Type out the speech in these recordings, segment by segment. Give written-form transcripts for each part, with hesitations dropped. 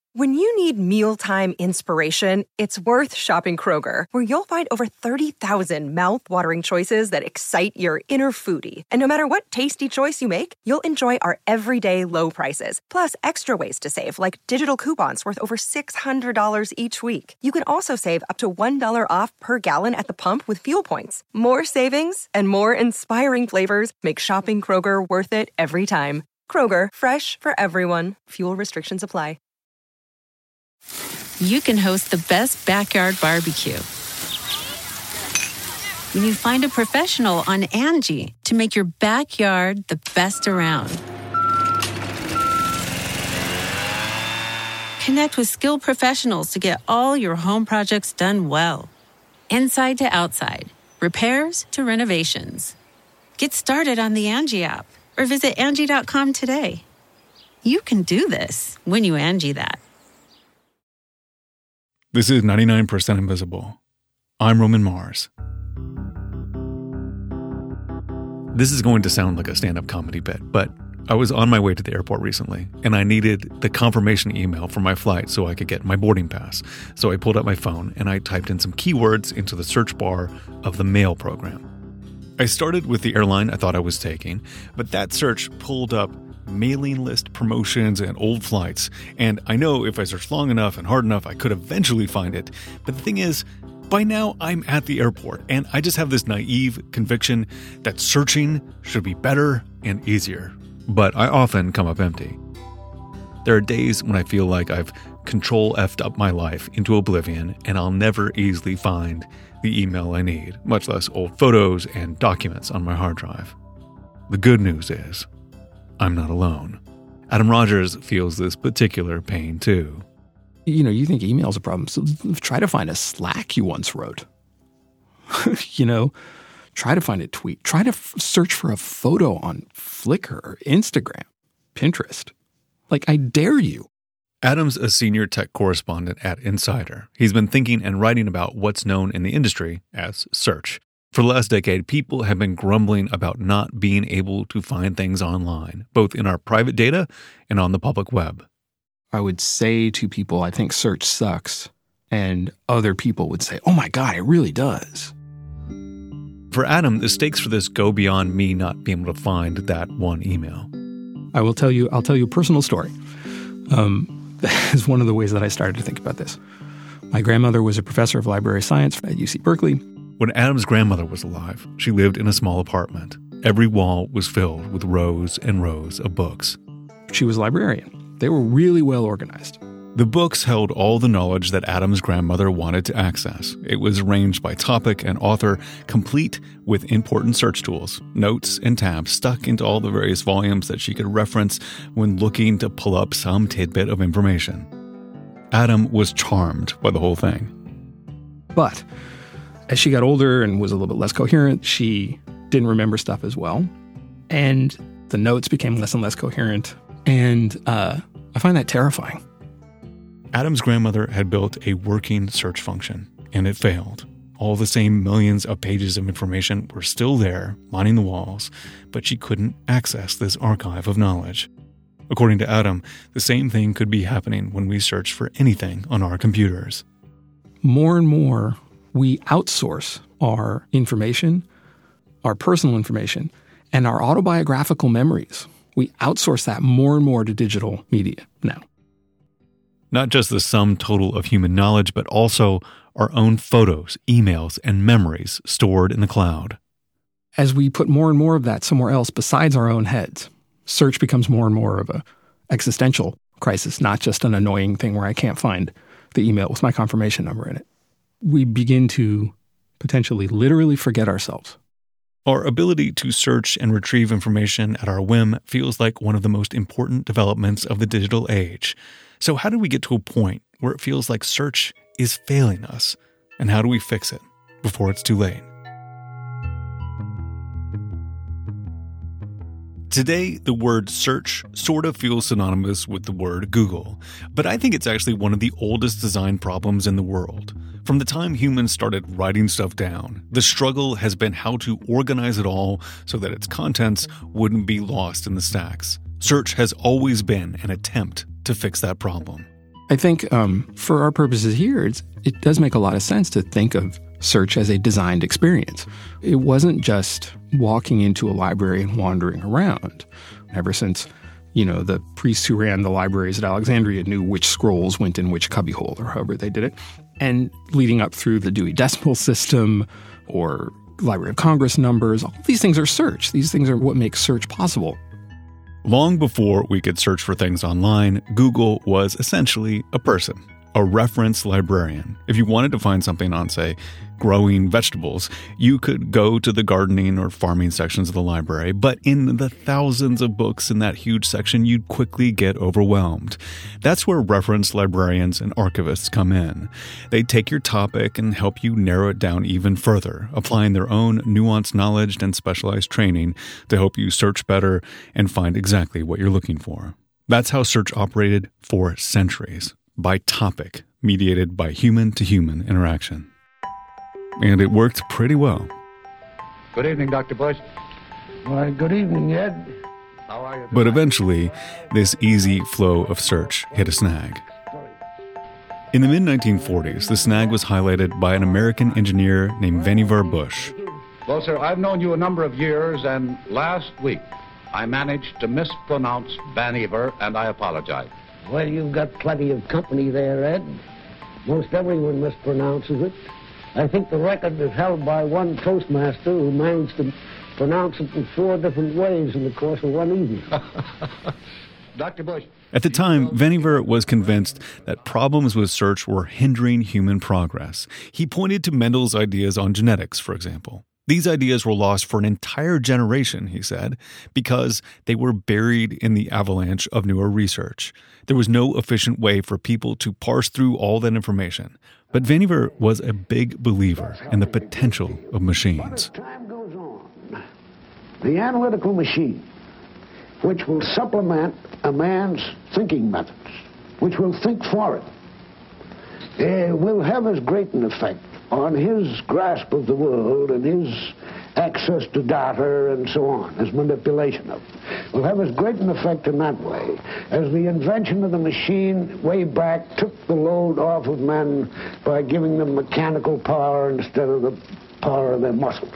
When you need mealtime inspiration, it's worth shopping Kroger, where you'll find over 30,000 mouth-watering choices that excite your inner foodie. And no matter what tasty choice you make, you'll enjoy our everyday low prices, plus extra ways to save, like digital coupons worth over $600 each week. You can also save up to $1 off per gallon at the pump with fuel points. More savings and more inspiring flavors make shopping Kroger worth it every time. Kroger, fresh for everyone. Fuel restrictions apply. You can host the best backyard barbecue when you find a professional on Angie to make your backyard the best around. Connect with skilled professionals to get all your home projects done well. Inside to outside, repairs to renovations. Get started on the Angie app or visit Angie.com today. You can do this when you Angie that. This is 99% Invisible. I'm Roman Mars. This is going to sound like a stand-up comedy bit, but I was on my way to the airport recently, and I needed the confirmation email for my flight so I could get my boarding pass. So I pulled out my phone and I typed in some keywords into the search bar of the mail program. I started with the airline I thought I was taking, but that search pulled up mailing list promotions and old flights, and I know if I searched long enough and hard enough I could eventually find it. But the thing is, by now I'm at the airport, and I just have this naive conviction that searching should be better and easier. But I often come up empty. There are days when I feel like I've control F'd up my life into oblivion, and I'll never easily find the email I need, much less old photos and documents on my hard drive. The good news is, I'm not alone. Adam Rogers feels this particular pain too. You think email's a problem, so try to find a Slack you once wrote. Try to find a tweet. Try to search for a photo on Flickr or Instagram, Pinterest. I dare you. Adam's a senior tech correspondent at Insider. He's been thinking and writing about what's known in the industry as search. For the last decade, people have been grumbling about not being able to find things online, both in our private data and on the public web. I would say to people, I think search sucks. And other people would say, oh my God, it really does. For Adam, the stakes for this go beyond me not being able to find that one email. I'll tell you a personal story. That is one of the ways that I started to think about this. My grandmother was a professor of library science at UC Berkeley. When Adam's grandmother was alive, she lived in a small apartment. Every wall was filled with rows and rows of books. She was a librarian. They were really well organized. The books held all the knowledge that Adam's grandmother wanted to access. It was arranged by topic and author, complete with important search tools, notes and tabs stuck into all the various volumes that she could reference when looking to pull up some tidbit of information. Adam was charmed by the whole thing. But as she got older and was a little bit less coherent, she didn't remember stuff as well. And the notes became less and less coherent. And I find that terrifying. Adam's grandmother had built a working search function, and it failed. All the same millions of pages of information were still there, lining the walls, but she couldn't access this archive of knowledge. According to Adam, the same thing could be happening when we search for anything on our computers. More and more, we outsource our information, our personal information, and our autobiographical memories. We outsource that more and more to digital media now. Not just the sum total of human knowledge, but also our own photos, emails, and memories stored in the cloud. As we put more and more of that somewhere else besides our own heads, search becomes more and more of an existential crisis, not just an annoying thing where I can't find the email with my confirmation number in it. We begin to potentially literally forget ourselves. Our ability to search and retrieve information at our whim feels like one of the most important developments of the digital age. So how did we get to a point where it feels like search is failing us? And how do we fix it before it's too late? Today, the word search sort of feels synonymous with the word Google, but I think it's actually one of the oldest design problems in the world. From the time humans started writing stuff down, the struggle has been how to organize it all so that its contents wouldn't be lost in the stacks. Search has always been an attempt to fix that problem. I think for our purposes here, it does make a lot of sense to think of search as a designed experience. It wasn't just walking into a library and wandering around. Ever since, the priests who ran the libraries at Alexandria knew which scrolls went in which cubbyhole, or however they did it. And leading up through the Dewey Decimal System or Library of Congress numbers, all these things are search. These things are what makes search possible. Long before we could search for things online, Google was essentially a person, a reference librarian. If you wanted to find something on, say, growing vegetables, you could go to the gardening or farming sections of the library, but in the thousands of books in that huge section, you'd quickly get overwhelmed. That's where reference librarians and archivists come in. They take your topic and help you narrow it down even further, applying their own nuanced knowledge and specialized training to help you search better and find exactly what you're looking for. That's how search operated for centuries, by topic, mediated by human-to-human interaction. And it worked pretty well. Good evening, Dr. Bush. Why, good evening, Ed. How are you tonight? But eventually, this easy flow of search hit a snag. In the mid-1940s, the snag was highlighted by an American engineer named Vannevar Bush. Well, sir, I've known you a number of years, and last week I managed to mispronounce Vannevar, and I apologize. Well, you've got plenty of company there, Ed. Most everyone mispronounces it. I think the record is held by one postmaster who managed to pronounce it in 4 different ways in the course of one evening. Dr. Bush. At the time, Vannevar was convinced that problems with search were hindering human progress. He pointed to Mendel's ideas on genetics, for example. These ideas were lost for an entire generation, he said, because they were buried in the avalanche of newer research. There was no efficient way for people to parse through all that information. But Vannevar was a big believer in the potential of machines. But as time goes on, the analytical machine, which will supplement a man's thinking methods, which will think for it, will have as great an effect on his grasp of the world and his access to data and so on, his manipulation of it, will have as great an effect in that way as the invention of the machine way back took the load off of men by giving them mechanical power instead of the power of their muscles.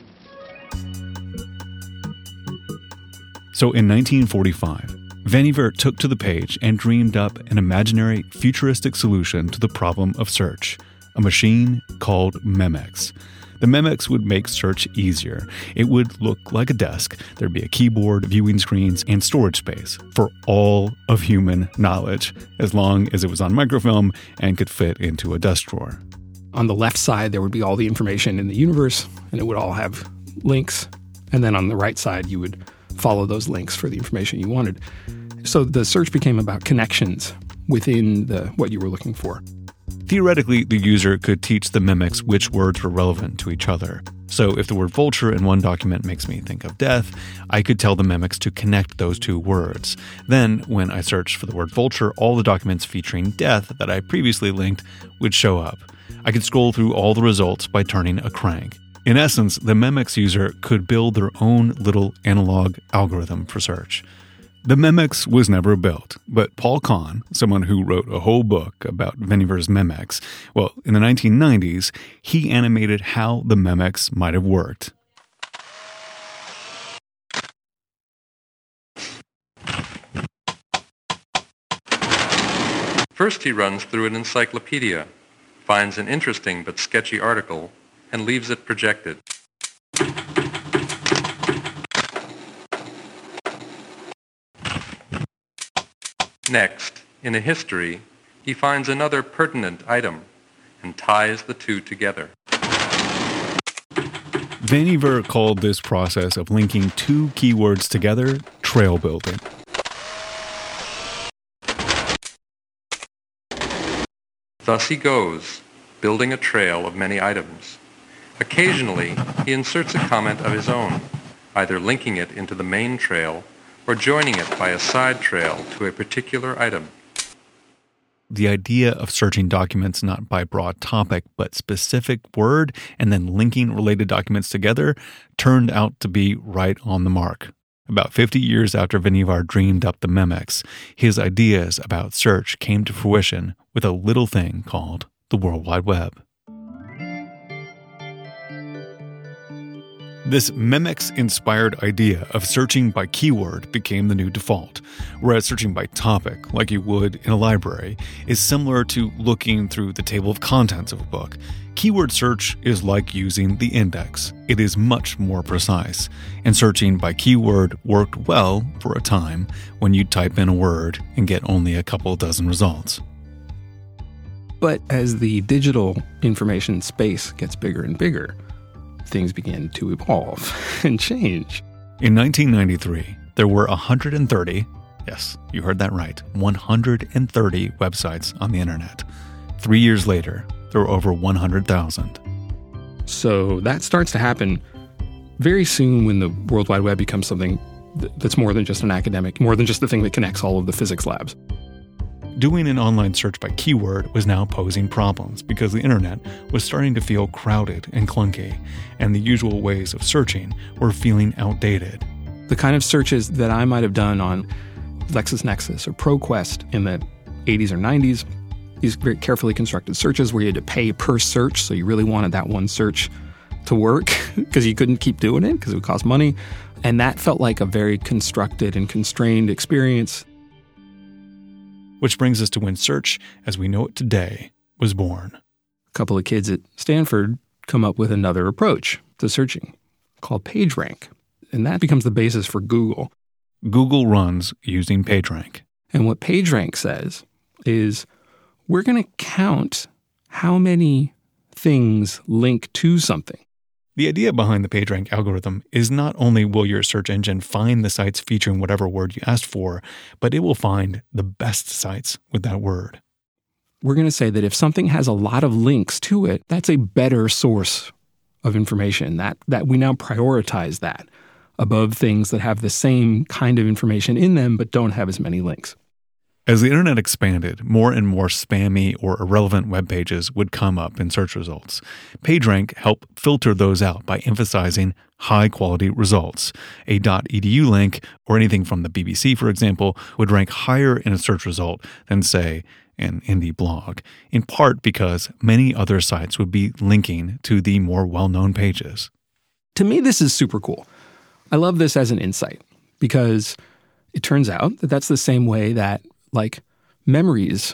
So in 1945, Vannevar took to the page and dreamed up an imaginary, futuristic solution to the problem of search, a machine called Memex. The Memex would make search easier. It would look like a desk. There'd be a keyboard, viewing screens, and storage space for all of human knowledge, as long as it was on microfilm and could fit into a desk drawer. On the left side, there would be all the information in the universe, and it would all have links. And then on the right side, you would follow those links for the information you wanted. So the search became about connections within what you were looking for. Theoretically, the user could teach the Memex which words were relevant to each other. So if the word vulture in one document makes me think of death, I could tell the Memex to connect those two words. Then, when I searched for the word vulture, all the documents featuring death that I previously linked would show up. I could scroll through all the results by turning a crank. In essence, the Memex user could build their own little analog algorithm for search. The Memex was never built, but Paul Kahn, someone who wrote a whole book about Vannevar's Memex, well, in the 1990s, he animated how the Memex might have worked. First, he runs through an encyclopedia, finds an interesting but sketchy article, and leaves it projected. Next, in a history, he finds another pertinent item and ties the two together. Vannevar called this process of linking two keywords together trail building. Thus he goes, building a trail of many items. Occasionally, he inserts a comment of his own, either linking it into the main trail or joining it by a side trail to a particular item. The idea of searching documents not by broad topic but specific word and then linking related documents together turned out to be right on the mark. About 50 years after Vannevar dreamed up the Memex, his ideas about search came to fruition with a little thing called the World Wide Web. This Memex-inspired idea of searching by keyword became the new default, whereas searching by topic, like you would in a library, is similar to looking through the table of contents of a book. Keyword search is like using the index. It is much more precise, and searching by keyword worked well for a time when you'd type in a word and get only a couple dozen results. But as the digital information space gets bigger and bigger, things began to evolve and change. In 1993, there were 130, yes, you heard that right, 130 websites on the internet. 3 years later, there were over 100,000. So that starts to happen very soon when the World Wide Web becomes something that's more than just an academic, more than just the thing that connects all of the physics labs. Doing an online search by keyword was now posing problems because the internet was starting to feel crowded and clunky, and the usual ways of searching were feeling outdated. The kind of searches that I might have done on LexisNexis or ProQuest in the 80s or 90s, these very carefully constructed searches where you had to pay per search, so you really wanted that one search to work because you couldn't keep doing it because it would cost money. And that felt like a very constructed and constrained experience. Which brings us to when search, as we know it today, was born. A couple of kids at Stanford come up with another approach to searching called PageRank. And that becomes the basis for Google. Google runs using PageRank. And what PageRank says is we're going to count how many things link to something. The idea behind the PageRank algorithm is not only will your search engine find the sites featuring whatever word you asked for, but it will find the best sites with that word. We're going to say that if something has a lot of links to it, that's a better source of information, that we now prioritize that above things that have the same kind of information in them but don't have as many links. As the internet expanded, more and more spammy or irrelevant web pages would come up in search results. PageRank helped filter those out by emphasizing high-quality results. A .edu link, or anything from the BBC, for example, would rank higher in a search result than, say, an indie blog, in part because many other sites would be linking to the more well-known pages. To me, this is super cool. I love this as an insight because it turns out that that's the same way that memories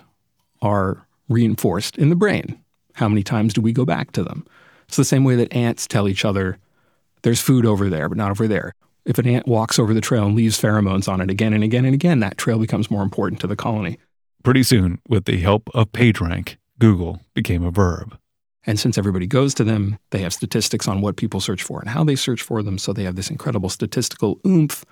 are reinforced in the brain. How many times do we go back to them? It's the same way that ants tell each other, there's food over there, but not over there. If an ant walks over the trail and leaves pheromones on it again and again and again, that trail becomes more important to the colony. Pretty soon, with the help of PageRank, Google became a verb. And since everybody goes to them, they have statistics on what people search for and how they search for them, so they have this incredible statistical oomph.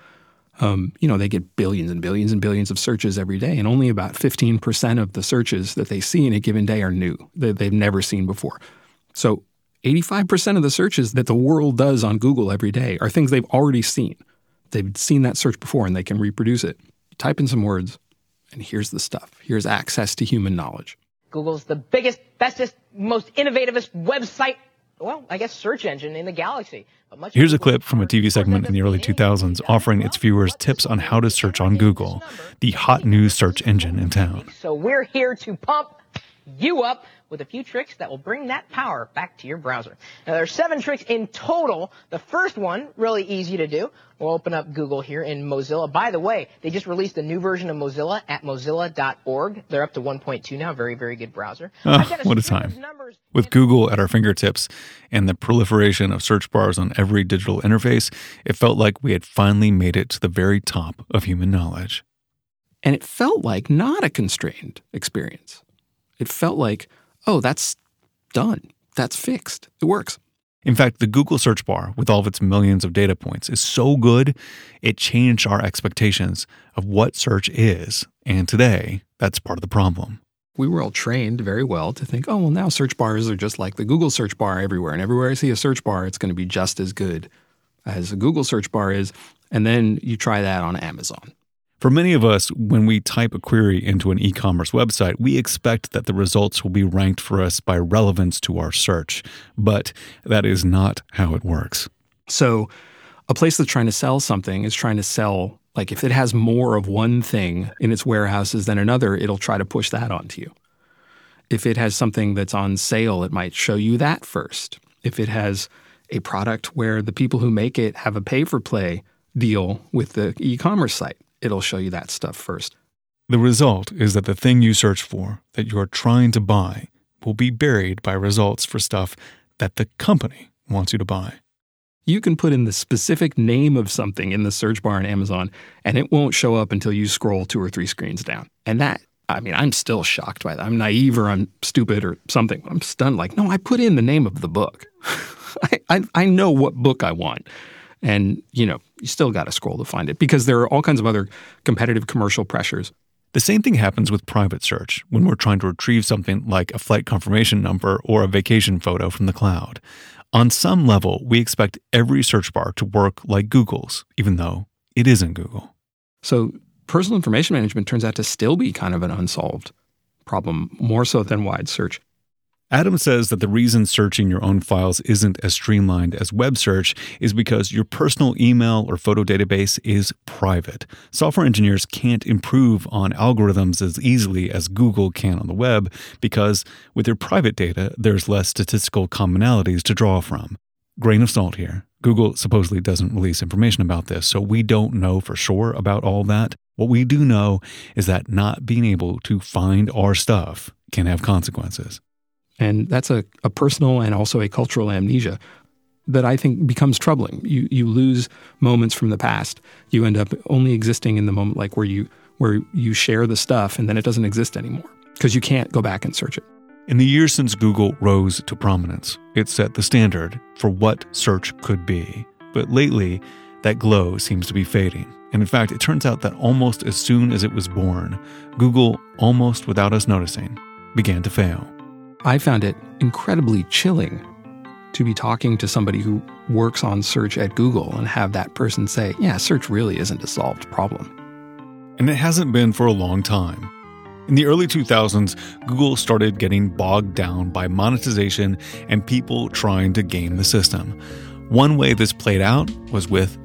They get billions and billions and billions of searches every day, and only about 15% of the searches that they see in a given day are new, that they've never seen before. So 85% of the searches that the world does on Google every day are things they've already seen. They've seen that search before, and they can reproduce it. You type in some words, and here's the stuff. Here's access to human knowledge. Google's the biggest, bestest, most innovativest website, search engine in the galaxy. Here's a clip from a TV segment in the early 2000s offering its viewers tips on how to search on Google, the hot new search engine in town. So we're here to pump you up with a few tricks that will bring that power back to your browser. Now, there are 7 tricks in total. The first one, really easy to do. We'll open up Google here in Mozilla. By the way, they just released a new version of Mozilla at mozilla.org. They're up to 1.2 now. Very, very good browser. What a time. With Google at our fingertips and the proliferation of search bars on every digital interface, it felt like we had finally made it to the very top of human knowledge. And it felt like not a constrained experience. It felt like, oh, that's done. That's fixed. It works. In fact, the Google search bar, with all of its millions of data points, is so good, it changed our expectations of what search is. And today, that's part of the problem. We were all trained very well to think, oh, well, now search bars are just like the Google search bar everywhere. And everywhere I see a search bar, it's going to be just as good as a Google search bar is. And then you try that on Amazon. For many of us, when we type a query into an e-commerce website, we expect that the results will be ranked for us by relevance to our search. But that is not how it works. So A place that's trying to sell something is trying to sell, like if it has more of one thing in its warehouses than another, it'll try to push that onto you. If it has something that's on sale, it might show you that first. If it has a product where the people who make it have a pay-for-play deal with the e-commerce site, it'll show you that stuff first. The result is that the thing you search for, that you're trying to buy, will be buried by results for stuff that the company wants you to buy. You can put in the specific name of something in the search bar in Amazon, and it won't show up until you scroll 2 or 3 screens down. And that, I mean, I'm still shocked by that. I'm naive or I'm stupid or something. I'm stunned. Like, no, I put in the name of the book. I know what book I want. And, you still got to scroll to find it because there are all kinds of other competitive commercial pressures. The same thing happens with private search when we're trying to retrieve something like a flight confirmation number or a vacation photo from the cloud. On some level, we expect every search bar to work like Google's, even though it isn't Google. So personal information management turns out to still be kind of an unsolved problem, more so than wide search. Adam says that the reason searching your own files isn't as streamlined as web search is because your personal email or photo database is private. Software engineers can't improve on algorithms as easily as Google can on the web because with your private data, there's less statistical commonalities to draw from. Grain of salt here. Google supposedly doesn't release information about this, so we don't know for sure about all that. What we do know is that not being able to find our stuff can have consequences. And that's a personal and also a cultural amnesia that I think becomes troubling. You lose moments from the past. You end up only existing in the moment, like where you share the stuff and then it doesn't exist anymore because you can't go back and search it. In the years since Google rose to prominence, it set the standard for what search could be. But lately, that glow seems to be fading. And in fact, it turns out that almost as soon as it was born, Google, almost without us noticing, began to fail. I found it incredibly chilling to be talking to somebody who works on search at Google and have that person say, yeah, search really isn't a solved problem. And it hasn't been for a long time. In the early 2000s, Google started getting bogged down by monetization and people trying to game the system. One way this played out was with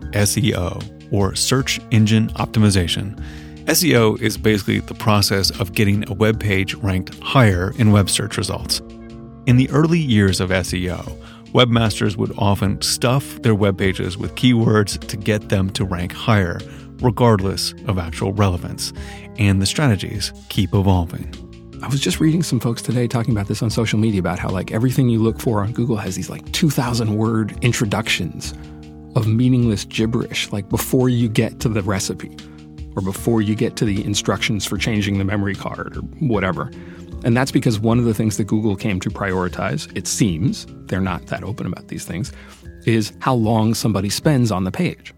SEO, or search engine optimization. SEO is basically the process of getting a web page ranked higher in web search results. In the early years of SEO, webmasters would often stuff their web pages with keywords to get them to rank higher, regardless of actual relevance. And the strategies keep evolving. I was just reading some folks today talking about this on social media about how everything you look for on Google has these 2,000-word introductions of meaningless gibberish, before you get to the recipe or before you get to the instructions for changing the memory card or whatever. And that's because one of the things that Google came to prioritize, it seems, they're not that open about these things, is how long somebody spends on the page.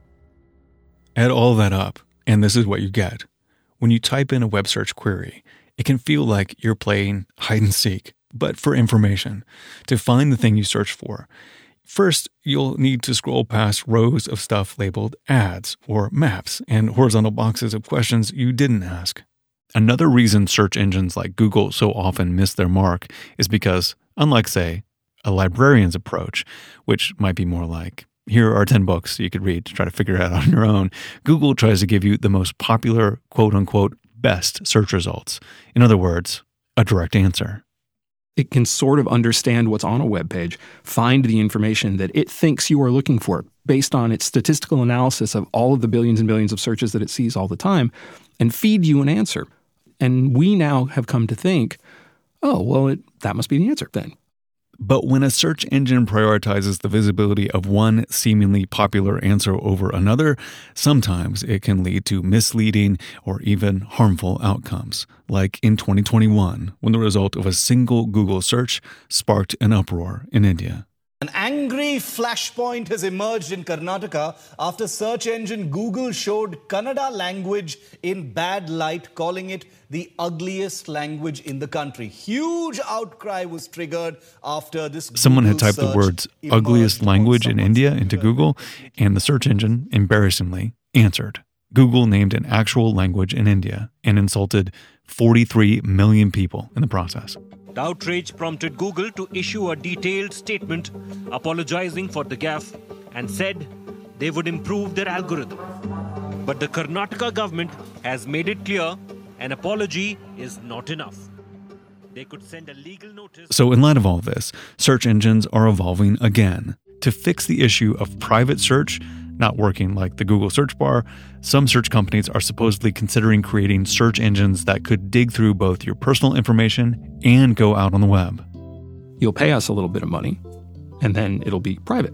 Add all that up, and this is what you get. When you type in a web search query, it can feel like you're playing hide and seek, but for information, to find the thing you search for. First, you'll need to scroll past rows of stuff labeled ads or maps and horizontal boxes of questions you didn't ask. Another reason search engines like Google so often miss their mark is because, unlike, say, a librarian's approach, which might be more like, here are 10 books you could read to try to figure it out on your own, Google tries to give you the most popular, quote-unquote, best search results. In other words, a direct answer. It can sort of understand what's on a web page, find the information that it thinks you are looking for based on its statistical analysis of all of the billions and billions of searches that it sees all the time, and feed you an answer. And we now have come to think, oh, well, that must be the answer then. But when a search engine prioritizes the visibility of one seemingly popular answer over another, sometimes it can lead to misleading or even harmful outcomes, like in 2021, when the result of a single Google search sparked an uproar in India. An angry flashpoint has emerged in Karnataka after search engine Google showed Kannada language in bad light, calling it the ugliest language in the country. Huge outcry was triggered after this Someone Google had typed the words ugliest language in India into Google, and the search engine, embarrassingly, answered. Google named an actual language in India and insulted 43 million people in the process. The outrage prompted Google to issue a detailed statement apologizing for the gaffe and said, they would improve their algorithm. But the Karnataka government has made it clear an apology is not enough. They could send a legal notice. So in light of all this, search engines are evolving again. To fix the issue of private search not working like the Google search bar, some search companies are supposedly considering creating search engines that could dig through both your personal information and go out on the web. You'll pay us a little bit of money, and then it'll be private.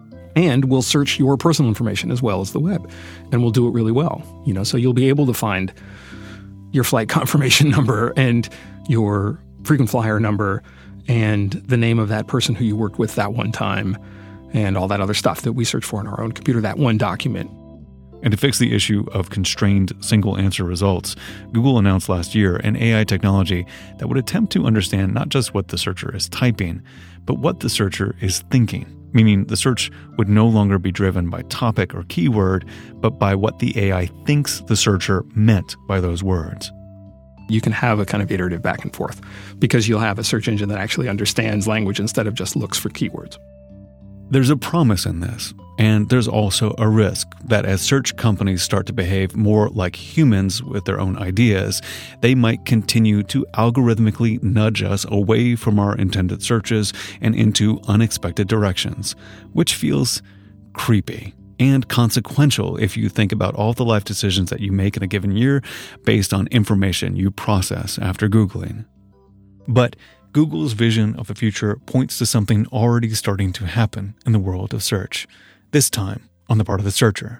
And we'll search your personal information as well as the web, and we'll do it really well. So you'll be able to find your flight confirmation number and your frequent flyer number and the name of that person who you worked with that one time and all that other stuff that we search for in our own computer, that one document. And to fix the issue of constrained single-answer results, Google announced last year an AI technology that would attempt to understand not just what the searcher is typing, but what the searcher is thinking, meaning the search would no longer be driven by topic or keyword, but by what the AI thinks the searcher meant by those words. You can have a kind of iterative back and forth because you'll have a search engine that actually understands language instead of just looks for keywords. There's a promise in this, and there's also a risk that as search companies start to behave more like humans with their own ideas, they might continue to algorithmically nudge us away from our intended searches and into unexpected directions, which feels creepy and consequential if you think about all the life decisions that you make in a given year based on information you process after Googling. But Google's vision of the future points to something already starting to happen in the world of search, this time on the part of the searcher.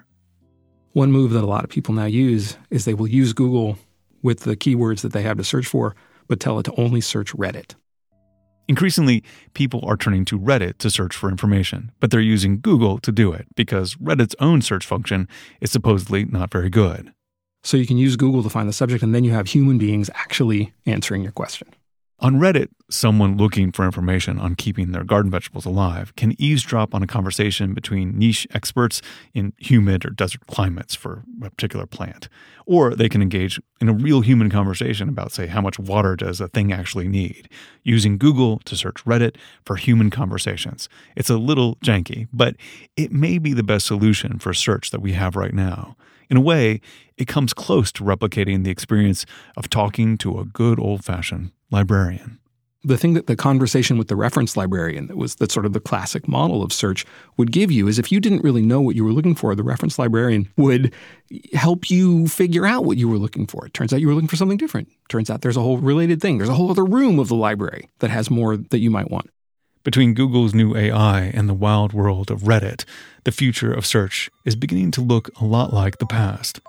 One move that a lot of people now use is they will use Google with the keywords that they have to search for, but tell it to only search Reddit. Increasingly, people are turning to Reddit to search for information, but they're using Google to do it because Reddit's own search function is supposedly not very good. So you can use Google to find the subject, and then you have human beings actually answering your question. On Reddit, someone looking for information on keeping their garden vegetables alive can eavesdrop on a conversation between niche experts in humid or desert climates for a particular plant. Or they can engage in a real human conversation about, say, how much water does a thing actually need, using Google to search Reddit for human conversations. It's a little janky, but it may be the best solution for search that we have right now. In a way, it comes close to replicating the experience of talking to a good old-fashioned librarian. The thing that the conversation with the reference librarian, that's sort of the classic model of search, would give you is if you didn't really know what you were looking for, the reference librarian would help you figure out what you were looking for. It turns out you were looking for something different. Turns out there's a whole related thing. There's a whole other room of the library that has more that you might want. Between Google's new AI and the wild world of Reddit, the future of search is beginning to look a lot like the past.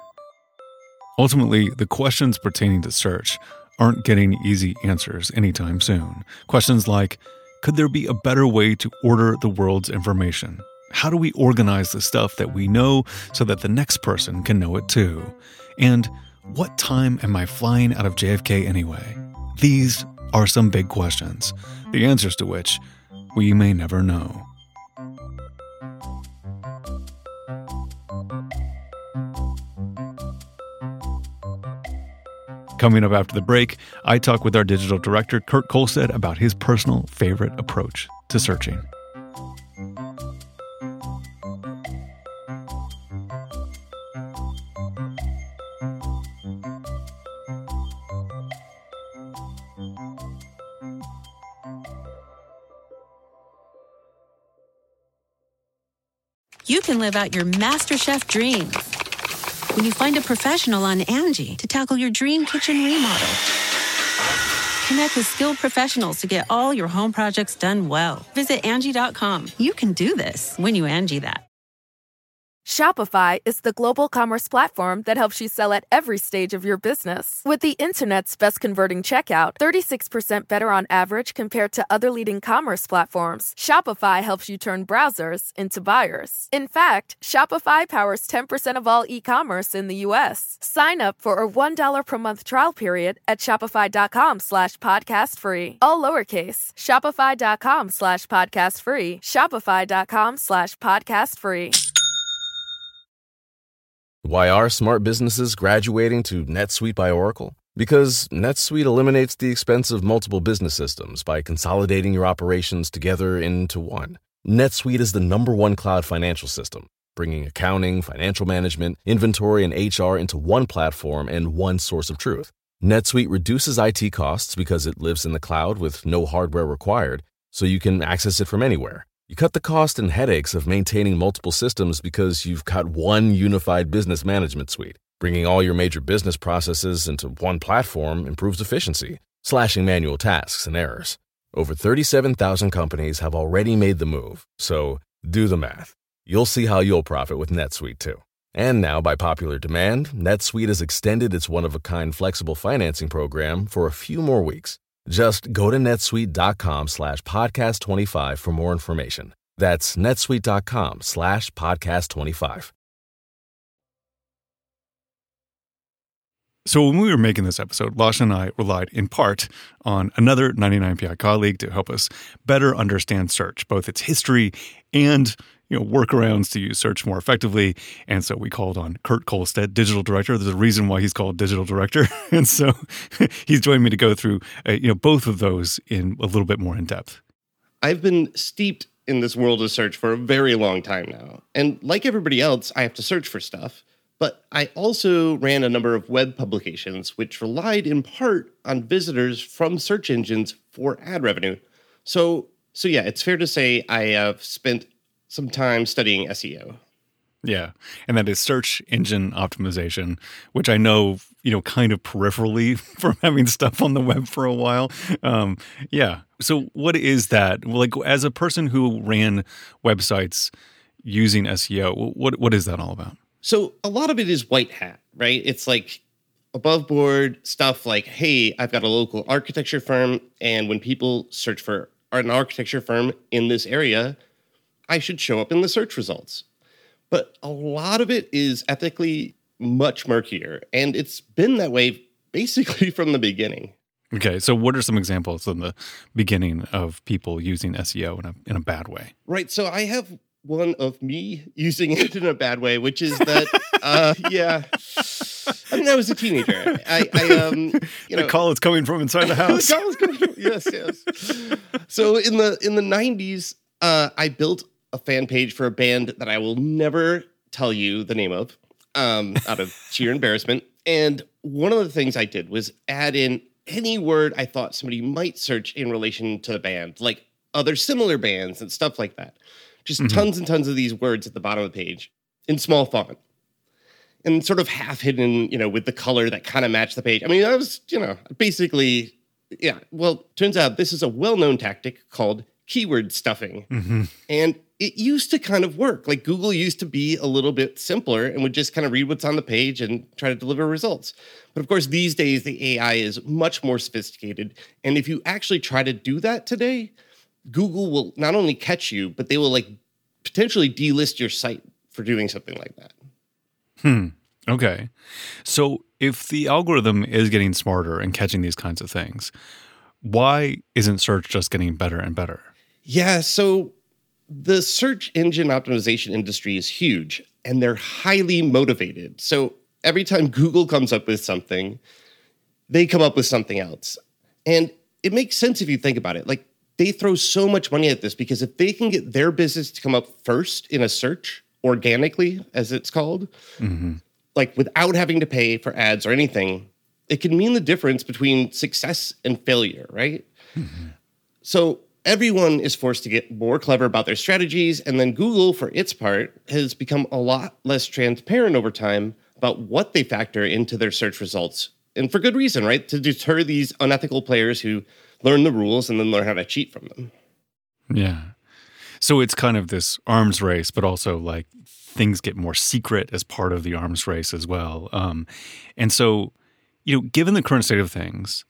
Ultimately, the questions pertaining to search aren't getting easy answers anytime soon. Questions like, could there be a better way to order the world's information? How do we organize the stuff that we know so that the next person can know it too? And what time am I flying out of JFK anyway? These are some big questions, the answers to which we may never know. Coming up after the break, I talk with our digital director, Kurt Kolstad, about his personal favorite approach to searching. You can live out your MasterChef dreams when you find a professional on Angie to tackle your dream kitchen remodel. Connect with skilled professionals to get all your home projects done well. Visit Angie.com. You can do this when you Angie that. Shopify is the global commerce platform that helps you sell at every stage of your business. With the internet's best converting checkout, 36% better on average compared to other leading commerce platforms, Shopify helps you turn browsers into buyers. In fact, Shopify powers 10% of all e-commerce in the U.S. Sign up for a $1 per month trial period at shopify.com/podcastfree. All lowercase, shopify.com/podcastfree, shopify.com/podcastfree. Why are smart businesses graduating to NetSuite by Oracle? Because NetSuite eliminates the expense of multiple business systems by consolidating your operations together into one. NetSuite is the #1 cloud financial system, bringing accounting, financial management, inventory, and HR into one platform and one source of truth. NetSuite reduces IT costs because it lives in the cloud with no hardware required, so you can access it from anywhere. You cut the cost and headaches of maintaining multiple systems because you've got one unified business management suite. Bringing all your major business processes into one platform improves efficiency, slashing manual tasks and errors. Over 37,000 companies have already made the move, so do the math. You'll see how you'll profit with NetSuite too. And now, by popular demand, NetSuite has extended its one-of-a-kind flexible financing program for a few more weeks. Just go to netsuite.com/podcast25 for more information. That's netsuite.com/podcast25. So when we were making this episode, Lasha and I relied in part on another 99PI colleague to help us better understand search, both its history and workarounds to use search more effectively. And so we called on Kurt Kolstad, digital director. There's a reason why he's called digital director. And so he's joined me to go through both of those in a little bit more in depth. I've been steeped in this world of search for a very long time now. And like everybody else, I have to search for stuff. But I also ran a number of web publications, which relied in part on visitors from search engines for ad revenue. So yeah, it's fair to say I have spent some time studying SEO. Yeah, and that is search engine optimization, which I know, kind of peripherally from having stuff on the web for a while. Yeah. So what is that? Like, as a person who ran websites using SEO, what is that all about? So a lot of it is white hat, right? It's like above board stuff like, hey, I've got a local architecture firm, and when people search for an architecture firm in this area, I should show up in the search results. But a lot of it is ethically much murkier, and it's been that way basically from the beginning. Okay, so what are some examples in the beginning of people using SEO in a bad way? Right, so I have one of me using it in a bad way, which is that, yeah. I mean, I was a teenager. The call is coming from inside the house. The call is coming from, yes. So in the 90s, I built a fan page for a band that I will never tell you the name of, out of sheer embarrassment. And one of the things I did was add in any word I thought somebody might search in relation to the band, like other similar bands and stuff like that. Just tons and tons of these words at the bottom of the page in small font and sort of half hidden, with the color that kind of matched the page. I mean, I was, basically, yeah. Well, turns out this is a well-known tactic called keyword stuffing. Mm-hmm. And it used to kind of work. Like Google used to be a little bit simpler and would just kind of read what's on the page and try to deliver results. But of course, these days, the AI is much more sophisticated. And if you actually try to do that today, Google will not only catch you, but they will potentially delist your site for doing something like that. Okay. So if the algorithm is getting smarter and catching these kinds of things, why isn't search just getting better and better? Yeah, so the search engine optimization industry is huge, and they're highly motivated. So every time Google comes up with something, they come up with something else. And it makes sense if you think about it. They throw so much money at this because if they can get their business to come up first in a search, organically, as it's called, without having to pay for ads or anything, it can mean the difference between success and failure, right? Mm-hmm. So everyone is forced to get more clever about their strategies, and then Google, for its part, has become a lot less transparent over time about what they factor into their search results. And for good reason, right? To deter these unethical players who learn the rules and then learn how to cheat from them. Yeah. So it's kind of this arms race, but also things get more secret as part of the arms race as well. And so, given the current state of things,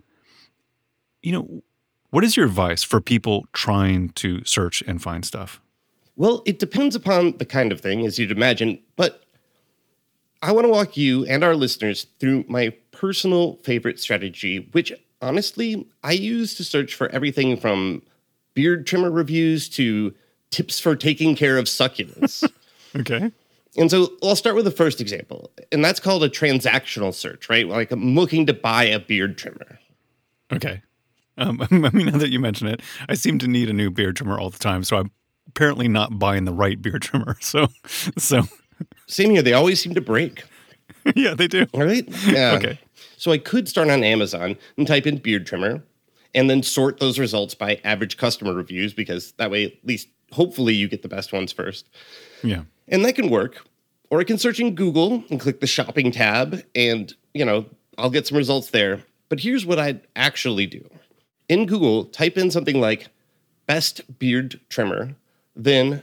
what is your advice for people trying to search and find stuff? Well, it depends upon the kind of thing, as you'd imagine, but I want to walk you and our listeners through my personal favorite strategy, which honestly, I use to search for everything from beard trimmer reviews to tips for taking care of succulents. Okay. And so I'll start with the first example, and that's called a transactional search, right? Like I'm looking to buy a beard trimmer. Okay. Now that you mention it, I seem to need a new beard trimmer all the time, so I apparently not buying the right beard trimmer. So same here. They always seem to break. Yeah, they do. All right. Yeah. Okay. So I could start on Amazon and type in beard trimmer and then sort those results by average customer reviews, because that way, at least hopefully, you get the best ones first. Yeah. And that can work. Or I can search in Google and click the shopping tab and, I'll get some results there. But here's what I'd actually do. In Google, type in something like best beard trimmer, then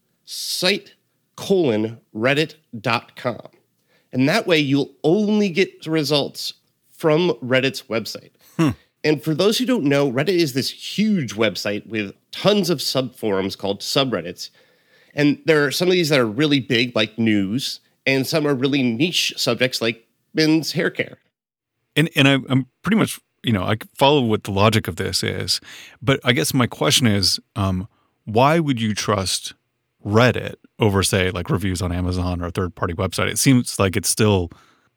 site:/reddit.com. And that way you'll only get results from Reddit's website. And for those who don't know, Reddit is this huge website with tons of subforums called subreddits. And there are some of these that are really big, like news, and some are really niche subjects like men's hair care. And I'm pretty much, I follow what the logic of this is. But I guess my question is, why would you trust Reddit over, say, like reviews on Amazon or a third-party website? It seems like it's still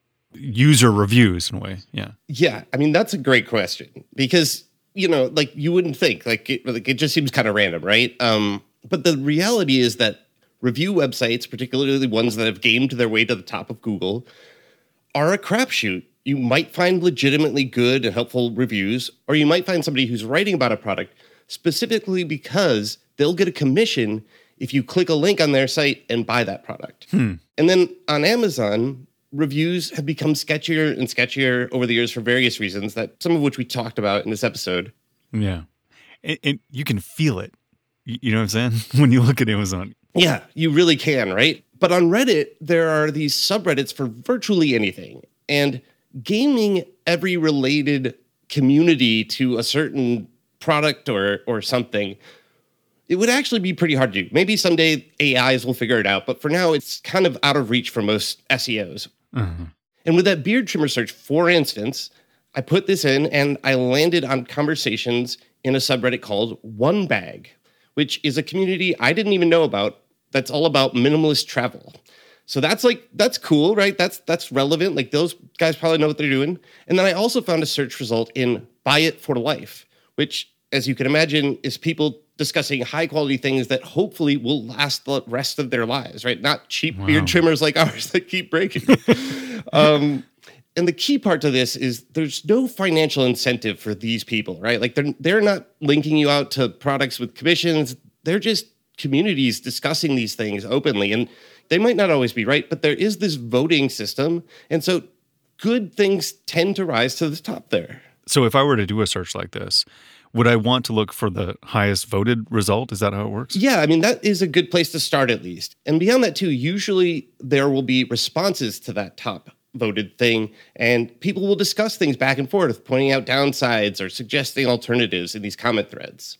user reviews in a way. Yeah. Yeah. I mean, that's a great question because, you wouldn't think it just seems kind of random, right? But the reality is that review websites, particularly ones that have gamed their way to the top of Google, are a crapshoot. You might find legitimately good and helpful reviews, or you might find somebody who's writing about a product specifically because they'll get a commission if you click a link on their site and buy that product. And then on Amazon, reviews have become sketchier and sketchier over the years for various reasons, that some of which we talked about in this episode. Yeah. And you can feel it. You know what I'm saying? When you look at Amazon. Yeah, you really can, right? But on Reddit, there are these subreddits for virtually anything. And gaming every related community to a certain product or something, it would actually be pretty hard to do. Maybe someday AIs will figure it out, but for now, it's kind of out of reach for most SEOs. And with that beard trimmer search, for instance, I put this in and I landed on conversations in a subreddit called One Bag, which is a community I didn't even know about that's all about minimalist travel. So that's cool, right? That's relevant. Like those guys probably know what they're doing. And then I also found a search result in Buy It for Life, which, as you can imagine, is people discussing high quality things that hopefully will last the rest of their lives, right? Not cheap beard trimmers like ours that keep breaking. And the key part to this is there's no financial incentive for these people, right? Like they're not linking you out to products with commissions. They're just communities discussing these things openly. And they might not always be right, but there is this voting system. And so good things tend to rise to the top there. So if I were to do a search like this, would I want to look for the highest voted result? Is that how it works? Yeah, I mean, that is a good place to start at least. And beyond that too, usually there will be responses to that top voted thing, and people will discuss things back and forth, pointing out downsides or suggesting alternatives in these comment threads.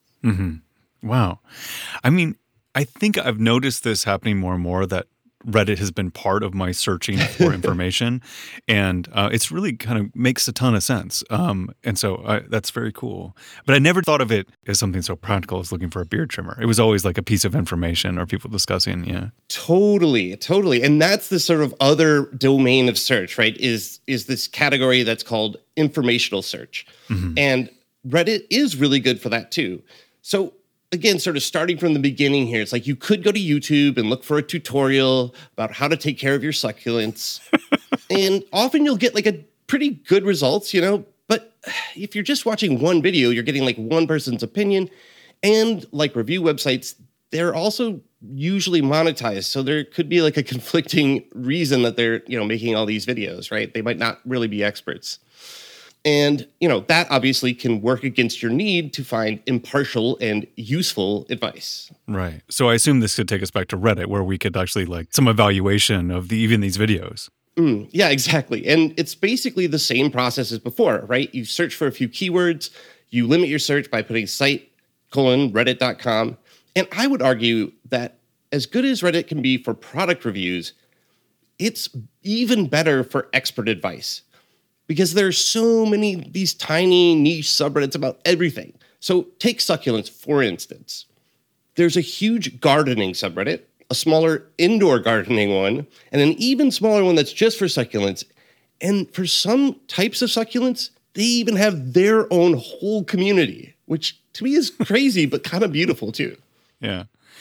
Wow. I mean, I think I've noticed this happening more and more, that Reddit has been part of my searching for information, and it's really kind of makes a ton of sense. And so that's very cool. But I never thought of it as something so practical as looking for a beard trimmer. It was always like a piece of information or people discussing. Yeah, totally. And that's the sort of other domain of search, right? Is this category that's called informational search, and Reddit is really good for that too. So again, sort of starting from the beginning here, it's like you could go to YouTube and look for a tutorial about how to take care of your succulents. And often you'll get like a pretty good results, but if you're just watching one video, you're getting like one person's opinion. And like review websites, they're also usually monetized. So there could be like a conflicting reason that they're, making all these videos, right? They might not really be experts. And, that obviously can work against your need to find impartial and useful advice. Right. So I assume this could take us back to Reddit, where we could actually like some evaluation of even these videos. Yeah, exactly. And it's basically the same process as before, right? You search for a few keywords, you limit your search by putting site:/reddit.com. And I would argue that as good as Reddit can be for product reviews, it's even better for expert advice. Because there's so many these tiny niche subreddits about everything. So take succulents, for instance. There's a huge gardening subreddit, a smaller indoor gardening one, and an even smaller one that's just for succulents. And for some types of succulents, they even have their own whole community, which to me is crazy, but kind of beautiful too. Yeah.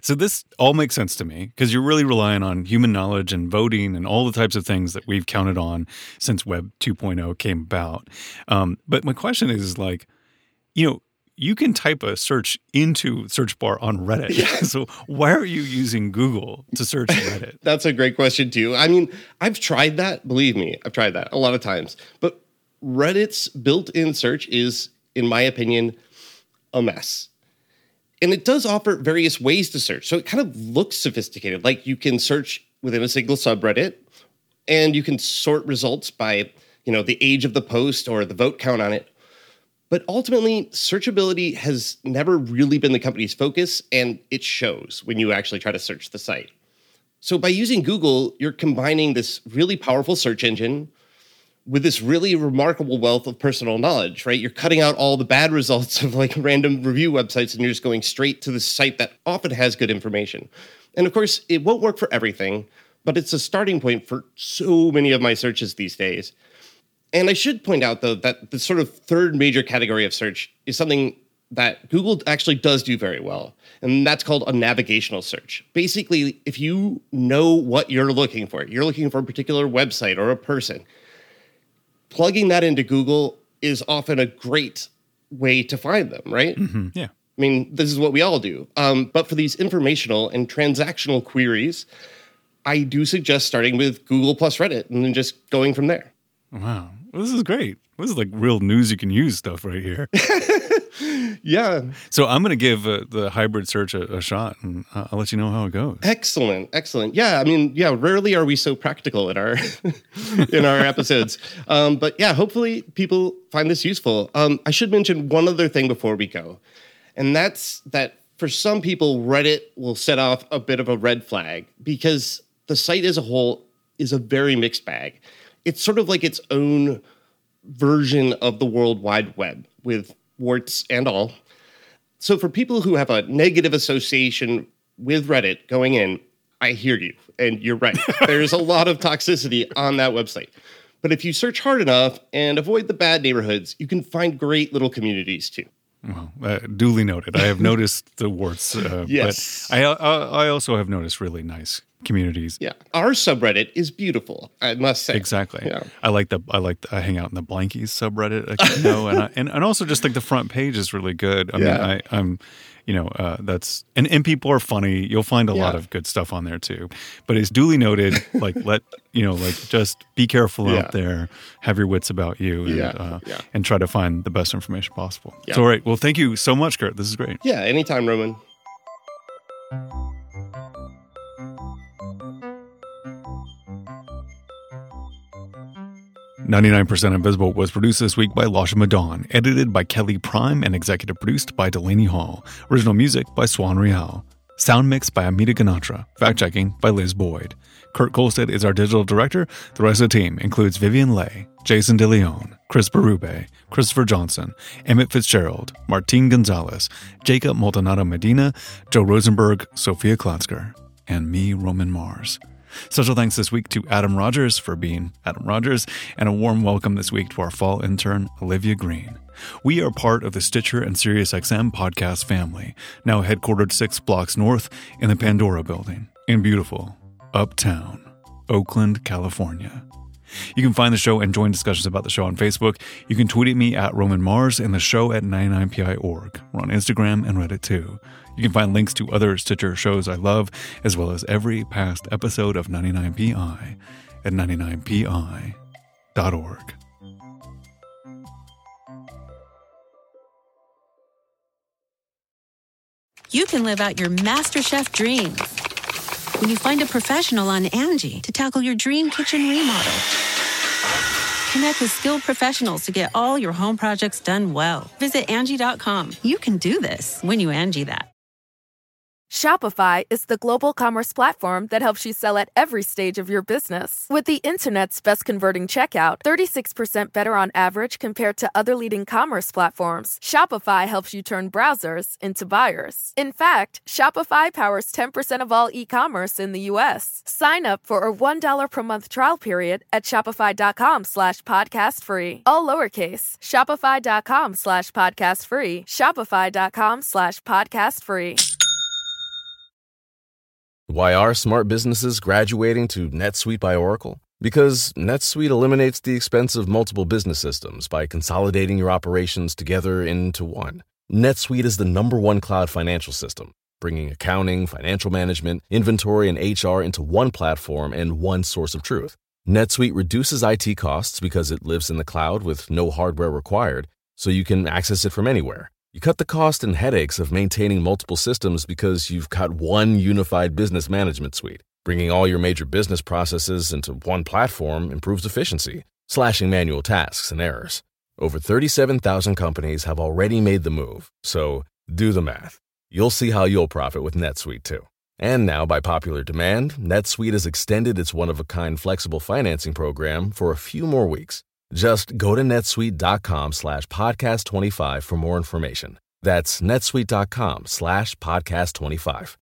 So this all makes sense to me because you're really relying on human knowledge and voting and all the types of things that we've counted on since Web 2.0 came about. But my question is like, you can type a search into search bar on Reddit. Yeah. So why are you using Google to search Reddit? That's a great question too. I mean, I've tried that. Believe me, I've tried that a lot of times. But Reddit's built-in search is, in my opinion, a mess. And it does offer various ways to search. So it kind of looks sophisticated. Like you can search within a single subreddit and you can sort results by, the age of the post or the vote count on it. But ultimately, searchability has never really been the company's focus, and it shows when you actually try to search the site. So by using Google, you're combining this really powerful search engine with this really remarkable wealth of personal knowledge, right? You're cutting out all the bad results of like random review websites, and you're just going straight to the site that often has good information. And of course, it won't work for everything, but it's a starting point for so many of my searches these days. And I should point out, though, that the sort of third major category of search is something that Google actually does do very well, and that's called a navigational search. Basically, if you know what you're looking for a particular website or a person, plugging that into Google is often a great way to find them, right? Mm-hmm. Yeah. I mean, this is what we all do. But for these informational and transactional queries, I do suggest starting with Google plus Reddit and then just going from there. Wow. Well, this is great. This is like real news you can use stuff right here. Yeah. So I'm going to give the hybrid search a shot, and I'll let you know how it goes. Excellent. Yeah. I mean, rarely are we so practical in our in our episodes. But yeah, hopefully people find this useful. I should mention one other thing before we go, and that's that for some people, Reddit will set off a bit of a red flag because the site as a whole is a very mixed bag. It's sort of like its own version of the World Wide Web with warts and all. So for people who have a negative association with Reddit going in, I hear you, and you're right. There's a lot of toxicity on that website. But if you search hard enough and avoid the bad neighborhoods, you can find great little communities too. Well, duly noted. I have noticed the warts. Yes. But I also have noticed really nice communities. Yeah. Our subreddit is beautiful, I must say. Exactly. Yeah. I hang out in the Blankies subreddit, and also just like the front page is really good. I mean, I'm and people are funny. You'll find a lot of good stuff on there too. But it's duly noted, just be careful out there, have your wits about you, and try to find the best information possible. Yeah. So, all right. Well, thank you so much, Kurt. This is great. Yeah, anytime, Roman. "99% Invisible" was produced this week by Lasha Madon, edited by Kelly Prime, and executive produced by Delaney Hall. Original music by Swan Real. Sound mix by Amita Ganatra. Fact-checking by Liz Boyd. Kurt Kolstad is our digital director. The rest of the team includes Vivian Leigh, Jason DeLeon, Chris Berube, Christopher Johnson, Emmett Fitzgerald, Martin Gonzalez, Jacob Maldonado Medina, Joe Rosenberg, Sophia Klatzker, and me, Roman Mars. Special thanks this week to Adam Rogers for being Adam Rogers, and a warm welcome this week to our fall intern, Olivia Green. We are part of the Stitcher and SiriusXM podcast family, now headquartered 6 blocks north in the Pandora building in beautiful Uptown, Oakland, California. You can find the show and join discussions about the show on Facebook. You can tweet at me at Roman Mars and the show at 99pi.org. We're on Instagram and Reddit too. You can find links to other Stitcher shows I love, as well as every past episode of 99pi at 99pi.org. You can live out your MasterChef dreams when you find a professional on Angie to tackle your dream kitchen remodel. Connect with skilled professionals to get all your home projects done well. Visit Angie.com. You can do this when you Angie that. Shopify is the global commerce platform that helps you sell at every stage of your business. With the internet's best converting checkout, 36% better on average compared to other leading commerce platforms, Shopify helps you turn browsers into buyers. In fact, Shopify powers 10% of all e-commerce in the U.S. Sign up for a $1 per month trial period at shopify.com/podcastfree. All lowercase, shopify.com/podcastfree, shopify.com/podcastfree. Why are smart businesses graduating to NetSuite by Oracle? Because NetSuite eliminates the expense of multiple business systems by consolidating your operations together into one. NetSuite is the #1 cloud financial system, bringing accounting, financial management, inventory, and HR into one platform and one source of truth. NetSuite reduces IT costs because it lives in the cloud with no hardware required, so you can access it from anywhere. You cut the cost and headaches of maintaining multiple systems because you've got one unified business management suite. Bringing all your major business processes into one platform improves efficiency, slashing manual tasks and errors. Over 37,000 companies have already made the move, so do the math. You'll see how you'll profit with NetSuite too. And now, by popular demand, NetSuite has extended its one-of-a-kind flexible financing program for a few more weeks. Just go to netsuite.com/podcast25 for more information. That's netsuite.com/podcast25.